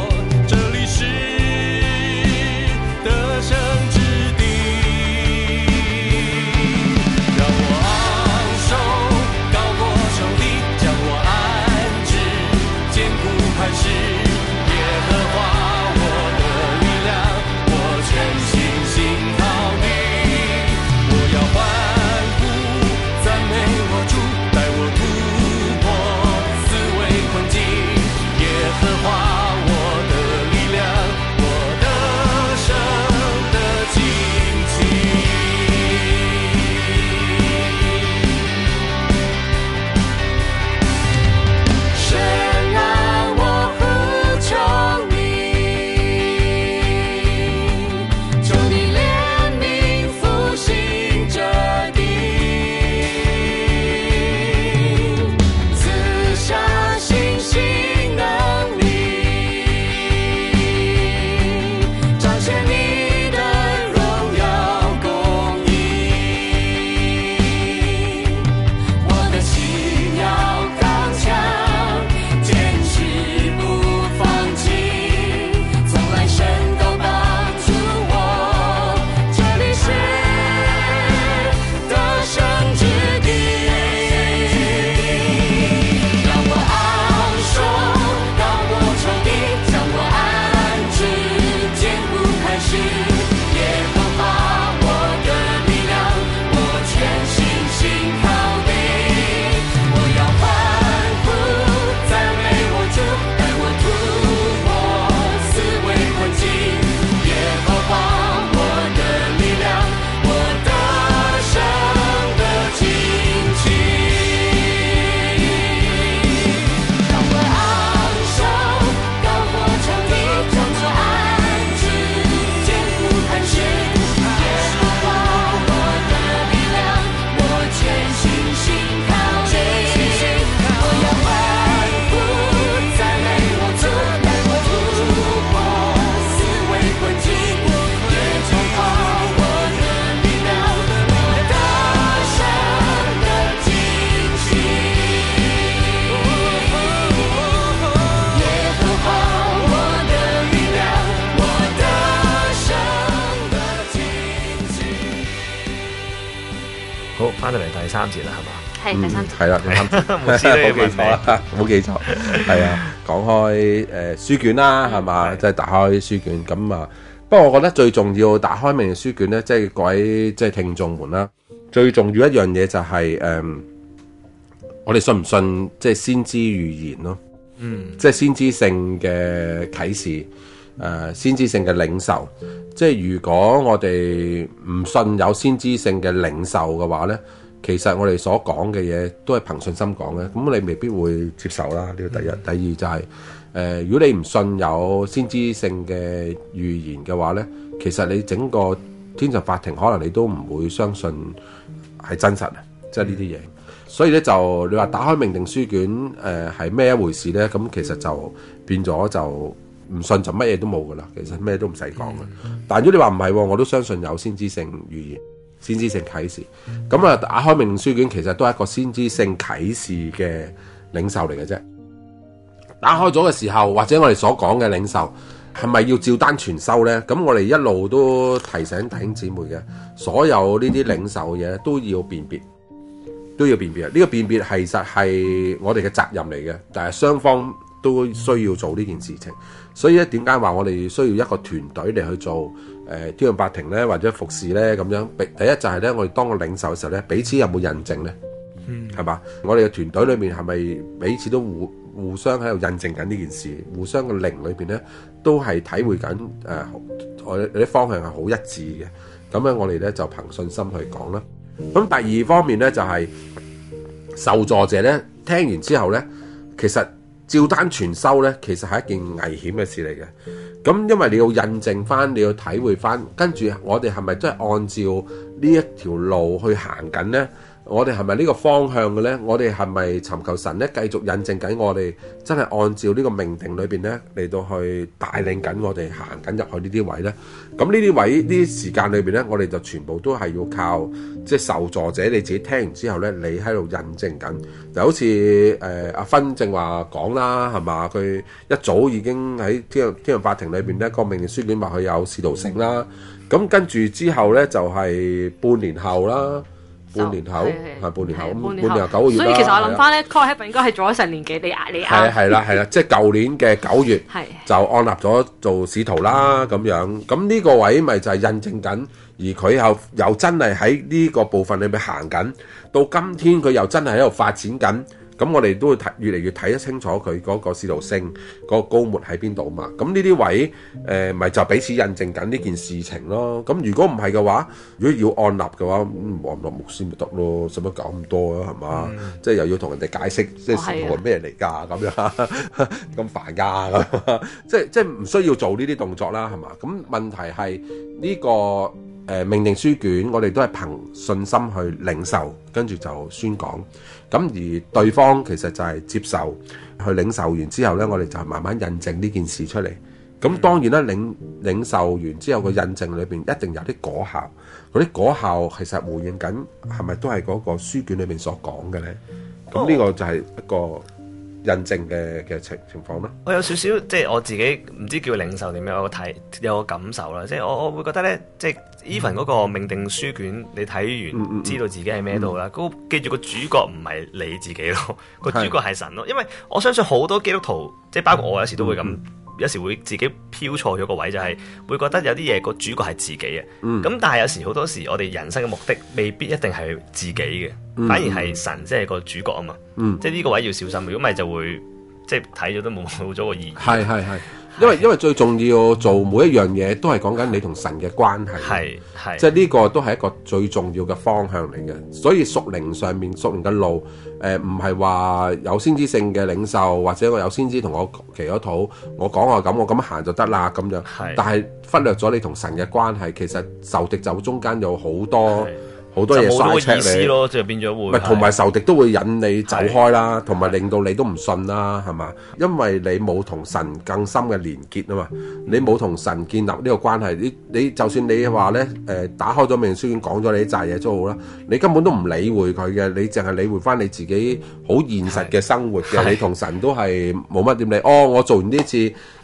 翻到嚟第3節啦，係嘛？ 係第3節。 係啦，第3節。 冇記錯， 冇記錯。係啊，講開書卷啦，係嘛？即係打開書卷咁啊。不過我覺得最重要打開命定書卷咧，即係各位即係聽眾們啦，最重要一樣嘢就係我哋信唔信即係先知預言咯？即係先知性嘅啟示，先知性嘅領受。即係如果我哋唔信有先知性嘅領受嘅話咧，其實我哋所講嘅嘢都係憑信心講嘅，咁你未必會接受啦。呢個第一，第二就係如果你唔信有先知性嘅預言嘅話咧，其實你整個天上法庭可能你都唔會相信係真實啊！即係呢啲嘢。所以咧就你話打開命定書卷係咩一回事咧？咁其實就變咗就唔信就乜嘢都冇噶啦，其實咩都唔使講嘅。但如果你話唔係，我都相信有先知性預言、先知性啟示。咁啊，打開命定書卷其實都係一個先知性啟示嘅領受嚟嘅啫。打開咗嘅時候，或者我哋所講嘅領受係咪要照單全收咧？咁我哋一路都提醒弟兄姊妹嘅，所有呢啲領受嘅嘢都要辨別。都要辨別啊！呢個辨別其實係我哋嘅責任嚟嘅，但係雙方都需要做呢件事情。所以咧，點解話我哋需要一個團隊嚟去做天上法庭咧，或者服侍咧咁樣？第一就係咧，我哋當個領受嘅時候咧，彼此有冇印證咧？係嘛？我哋嘅團隊裏面係咪彼此都互相喺度印證緊呢件事？互相嘅靈裏邊咧，都係體會緊我哋啲方向係好一致嘅。咁樣我哋咧就憑信心去講啦。咁第二方面咧就係受助者咧聽完之後咧，其實照單全收咧，其實係一件危險嘅事嚟嘅。咁因為你要印證翻，你要體會翻，跟住我哋係咪真係按照呢一條路去行緊咧？我哋係咪呢個方向嘅咧？我哋係咪尋求神咧繼續印證緊我哋真係按照呢個命定裏邊咧嚟到去帶領緊我哋行緊入去呢啲位咧？咁呢啲位呢啲時間裏邊咧，我哋就全部都係要靠即係受助者你自己聽完之後咧，你喺度印證緊。就好似阿芬正話講啦，係嘛？佢一早已經喺天上法庭裏邊咧個命定書卷話佢有使徒性啦。咁跟住之後咧就係半年後啦。半年後係半年後9個月啦。所以其實我諗翻咧 ，Call Heaven 應該係做咗成年幾，你係啦，即係舊年嘅9月就按立咗做使徒啦咁樣。咁呢個位咪就係印證緊，而佢又真係喺呢個部分裏面行緊，到今天佢又真係喺度發展緊。咁我哋都會越嚟越睇得清楚佢嗰個使徒性嗰個高末喺邊度嘛。咁呢啲位咪就彼此印證緊呢件事情咯。咁如果唔係嘅話，如果要按立嘅話，按立牧師咪得咯，使乜搞咁多啊？係嘛？即係又要同人哋解釋，即係使徒係咩嚟㗎？咁樣咁煩㗎咁，即係唔需要做呢啲動作啦，係嘛？咁問題係呢個。命定書卷，我哋都係憑信心去領受，跟住就宣講。咁而對方其實就係接受，去領受完之後呢，我哋就慢慢印證呢件事出嚟。咁當然啦，領受完之後個印證裏邊一定有啲果效，嗰啲果效其實回應緊係咪都係嗰個書卷裏面所講嘅呢？咁呢個就係一個印證嘅情況啦。我有少少即係我自己唔知叫領受點樣，有個感受啦。即係我會覺得咧，即係 even 嗰個命定書卷，你睇完知道自己係咩度啦。記住個主角唔係你自己咯，個主角係神咯。因為我相信好多基督徒，即係包括我有時都會咁。有時會自己飄錯咗個位，就係會覺得有啲嘢個主角係自己嘅。咁但係有時好多時我哋人生嘅目的未必一定係自己嘅，反而係神即係個主角啊嘛。即係呢個位要小心，如果唔係就會即係睇咗都冇咗個意義。 係。因為最重要做每一樣嘢都係講緊你同神嘅關係，即係呢個都係一個最重要嘅方向嚟嘅。所以屬靈上面屬靈嘅路，唔係話有先知性嘅領袖，或者我有先知同我祈咗禱，我講我咁行就得啦咁樣。但係忽略咗你同神嘅關係，其實仇敵就中間有好多嘢嘥赤你咯，就變咗會同埋仇敵都會引你走開啦，同埋令到你都唔信啦，係嘛？因為你冇同神更深嘅連結啊嘛，你冇同神建立呢個關係，你就算你話咧打開咗命定書卷講咗你啲債嘢都好啦，你根本都唔理會佢嘅，你淨係理會翻你自己好現實嘅生活嘅，你同神都係冇乜點理。我做完呢次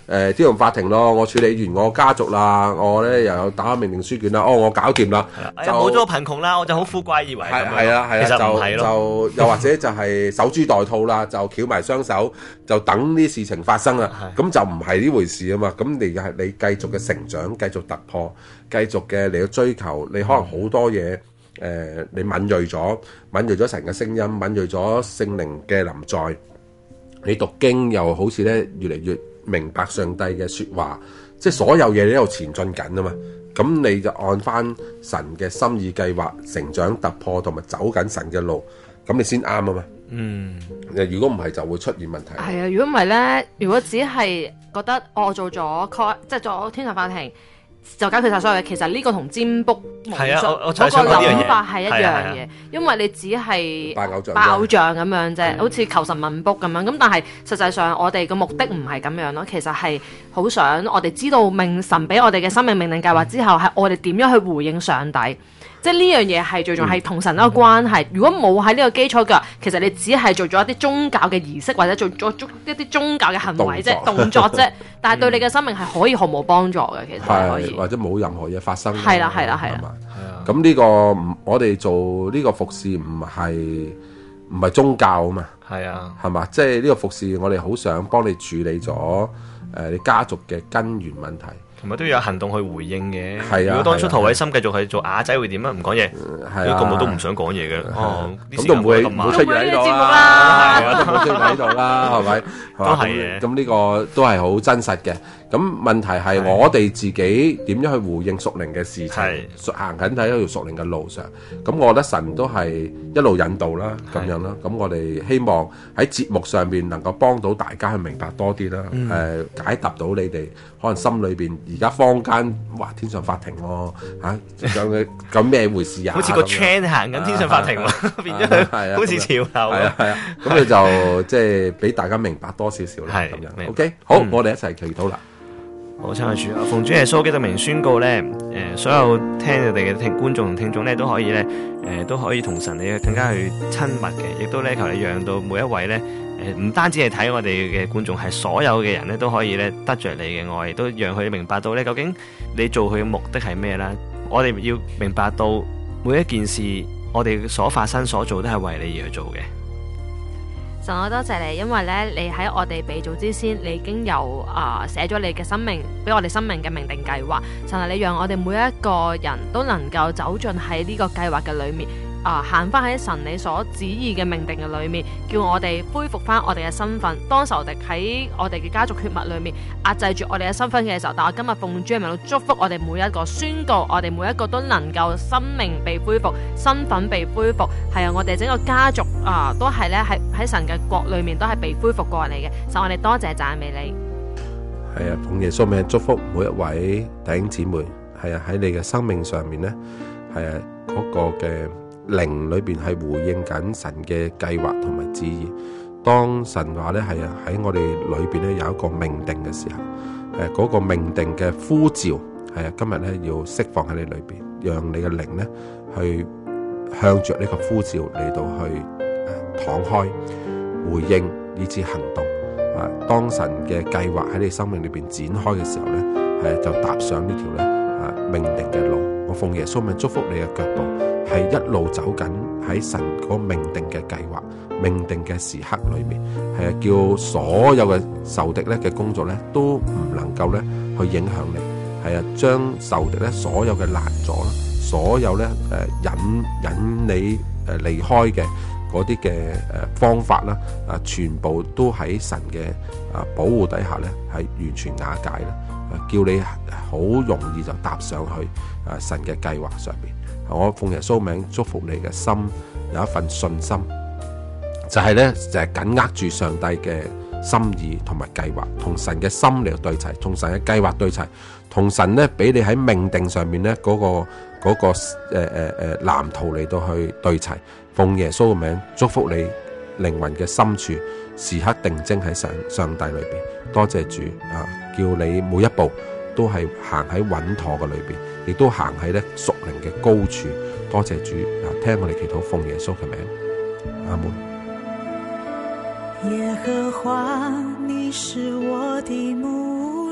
天龍法庭咯，我處理完我家族啦，我咧又有打命令書卷啦，我搞掂啦， 就冇咗貧窮啦，我就好富貴以為咁樣。 係啊， 其實唔係咯， 就又或者就係守株待兔啦，就翹埋雙手就等啲事情發生啦，咁就唔係呢回事啊嘛。咁你係你繼續嘅成長，繼續突破，繼續嘅你去追求，你可能好多嘢。你敏鋭咗神嘅聲音，敏鋭咗聖靈嘅臨在，你讀經又好似咧越嚟越明白上帝嘅說話，即係所有嘢你喺度前進緊啊嘛，咁你就按翻神嘅心意計劃成長突破同埋走緊神嘅路，咁你先啱啊嘛。如果唔係就會出現問題。 係啊，如果唔係咧，如果只係覺得我做咗即係做天上法庭就解決晒所有嘢，其實呢個同占卜嗰個諗法係一樣嘅，因為你只係拜偶像咁樣啫，好似求神問卜咁樣。咁但係實際上我哋嘅目的唔係咁樣咯，其實係好想我哋知道神俾我哋嘅生命命令計劃之後，係我哋點樣去回應上帝。即係呢樣嘢係最重要係同神一個關係。如果冇喺呢個基礎嘅，其實你只係做咗一啲宗教嘅儀式，或者做咗一啲宗教嘅行為啫、動作啫。但係對你嘅生命係可以毫無幫助嘅，其實係可以。 或者冇任何嘢發生。 係啦。 咁呢個我哋做呢個服侍唔係宗教啊嘛。係啊。係嘛？即係呢個服侍，我哋好想幫你處理咗你家族嘅根源問題。 同埋都要有行動去回應嘅。如果當初陶偉森繼續係做啞仔會點啊？唔講嘢，咁我都唔想講嘢嘅。 咁都唔會出現喺度啦，都冇出現喺度啦，係咪？ 都係嘅。 咁呢個都係好真實嘅。咁問題係我哋自己點樣去回應屬靈嘅事情，行緊喺一條屬靈嘅路上。咁我覺得神都係一路引導啦，咁樣啦。咁我哋希望喺節目上面能夠幫到大家去明白多啲啦。解答到你哋可能心裏邊而家坊間話天上法庭喎，咁咩回事啊？ 好似個 trend 行緊天上法庭喎，變咗好似潮流。 係啊，咁你就即係俾大家明白多少少啦。咁樣 OK， 好，我哋一齊祈禱啦。 好，親愛主啊，奉主耶穌基督名宣告咧，所有聽你哋嘅觀眾同聽眾咧，都可以咧，都可以同神你更加去親密嘅，亦都咧求你讓到每一位咧，唔單止係睇我哋嘅觀眾，係所有嘅人咧都可以咧得着你嘅愛，亦都讓佢明白到咧究竟你做佢嘅目的係咩啦。我哋要明白到每一件事，我哋所發生所做都係為你而去做嘅。 神，我多謝你，因為咧，你喺我哋被造之先，你已經有寫咗你嘅生命，俾我哋生命嘅命定計劃。神啊，你讓我哋每一個人都能夠走進喺呢個計劃嘅裏面。行翻喺神你所旨意嘅命定嘅裏面，叫我哋恢復翻我哋嘅身份。當仇敵喺我哋嘅家族血脈裏面壓制住我哋嘅身份嘅時候，但我今日奉主嘅名祝福我哋每一個，宣告我哋每一個都能夠生命被恢復，身份被恢復。係啊，我哋整個家族都係咧喺神嘅國裏面都係被恢復過嚟嘅。所以我哋多謝讚美你。 係啊，奉耶穌名祝福每一位弟兄姊妹。係啊，喺你嘅生命上面咧，係啊嗰個嘅靈裏邊係回應緊神嘅計劃同埋旨意。當神話咧係啊喺我哋裏邊咧有一個命定嘅時候，嗰個命定嘅呼召係啊今日咧要釋放喺你裏邊，讓你嘅靈咧去向着呢個呼召嚟到去敞開回應以至行動。當神嘅計劃喺你生命裏邊展開嘅時候咧，就踏上呢條咧命定嘅路。我奉耶穌名祝福你嘅腳步，係一路走緊喺神嗰個命定嘅計劃、命定嘅時刻裏面，係叫所有嘅仇敵咧嘅工作咧都唔能夠咧去影響你，係將仇敵咧所有嘅攔阻啦，所有咧引你離開嘅嗰啲嘅方法啦，全部都喺神嘅保護底下咧係完全瓦解啦。叫你好容易就踏上去神嘅計劃上邊。我奉耶穌名祝福你嘅心有一份信心，就係緊握住上帝嘅心意同埋計劃，同神嘅心嚟對齊，同神嘅計劃對齊，同神咧俾你喺命定上面咧嗰個藍圖嚟到去對齊。奉耶穌嘅名祝福你靈魂嘅深處時刻定睛喺上帝裏邊。多謝主叫你每一步都係行喺穩妥嘅裏邊，亦都行喺咧屬靈嘅高處。多謝主聽我哋祈禱，奉耶穌嘅名，阿門。 耶和華，你是我的牧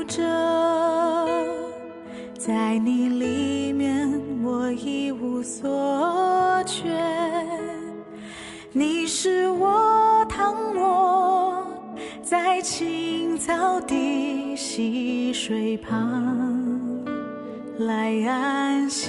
草地溪水旁来安歇。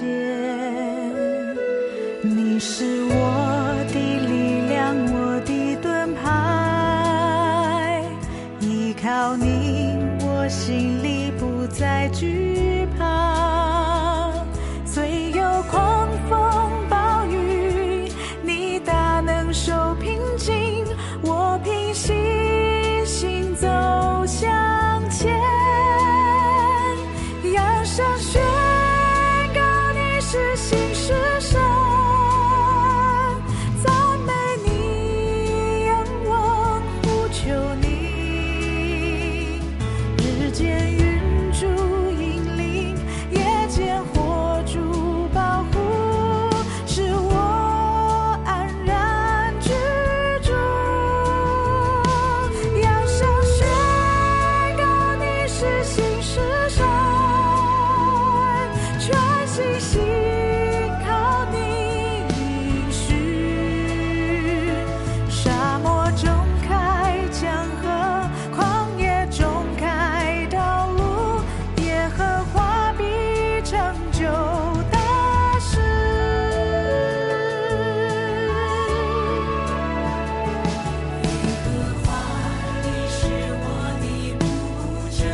你是我的力量，我的盾牌，依靠你，我心里不再惧怕。虽有狂风暴雨，你大能手平静，我凭信心走向前。扬声宣告你是新世神，赞美你，仰望呼求你。日间云柱引领，夜间火烛保护，使我安然居住。扬声宣告你是新世神，全心信靠你应许。沙漠中开江河，旷野中开道路，耶和华必成就大事。耶和华，你是我的牧者，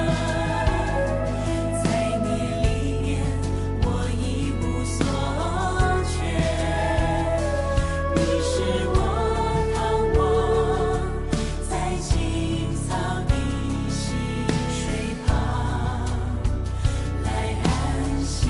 在你里面我一无所缺。你是我躺卧在青草的溪水旁来安歇。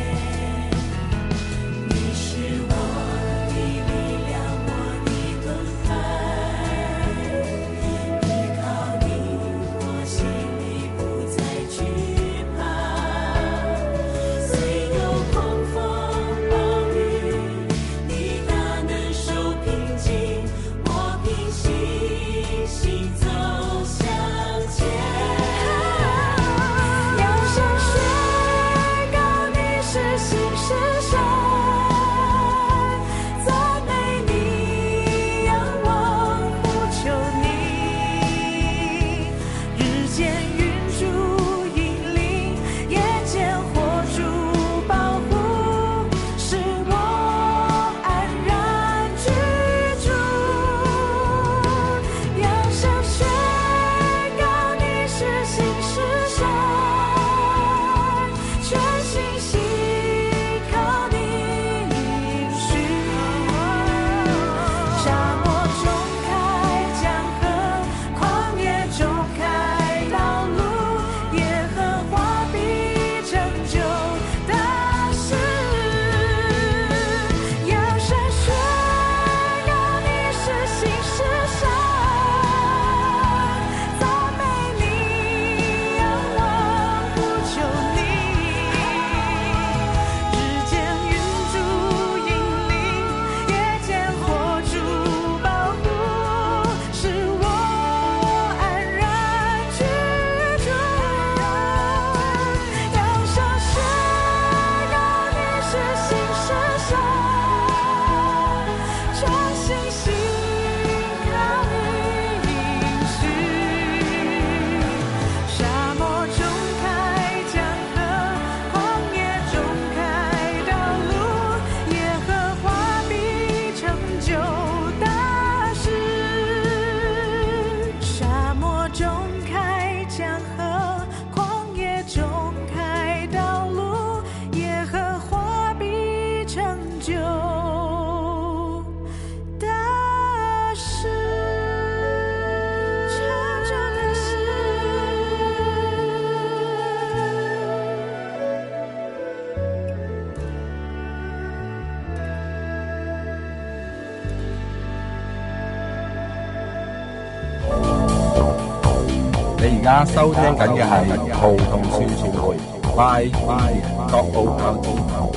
你是我的力量，我的盾牌，依靠你，我心里不再惧怕。虽有狂风暴雨，你大能手平静，我凭信心走向前。扬声宣告你是新世神，赞美你，仰望呼求你。日间云柱引领，夜间火烛保护，使我安然居住。扬声宣告你是新世神，全心信靠你应许。沙漠中开江河，旷野中开道路，耶和华必成就大事。扬声宣告你是新世神，赞美你，仰望呼求你。日间云柱引领，夜间火烛保护，使我安然居住。扬声宣告你是新世神，全心信靠你应许。沙漠中开江河，旷野中开道路，耶和华必成就大事。沙漠中开江河，旷野中开道路，耶和华必成就大事。成就大事。 你而家收聽緊嘅係葡萄樹傳媒 by 粵語.澳